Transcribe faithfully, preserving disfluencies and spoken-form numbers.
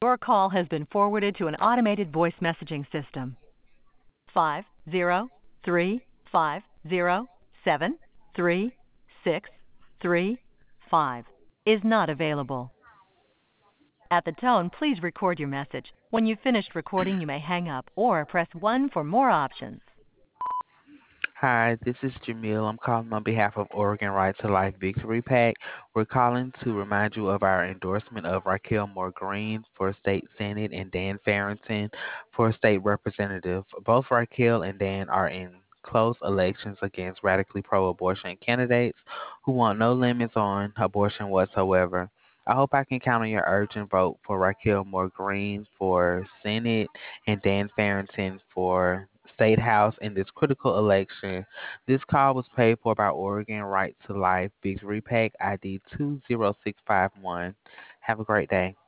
Your call has been forwarded to an automated voice messaging system. Five zero three five zero seven three six three five is not available. At the tone, please record your message. When you've finished recording, you may hang up or press one for more options. Hi, this is Jamil. I'm calling on behalf of Oregon Right to Life Victory PAC. We're calling to remind you of our endorsement of Raquel Moore Green for State Senate and Dan Farrington for State Representative. Both Raquel and Dan are in close elections against radically pro-abortion candidates who want no limits on abortion whatsoever. I hope I can count on your urgent vote for Raquel Moore Green for Senate and Dan Farrington for State House in this critical election. This call was paid for by Oregon Right to Life Victory PAC I D two zero six five one. Have a great day.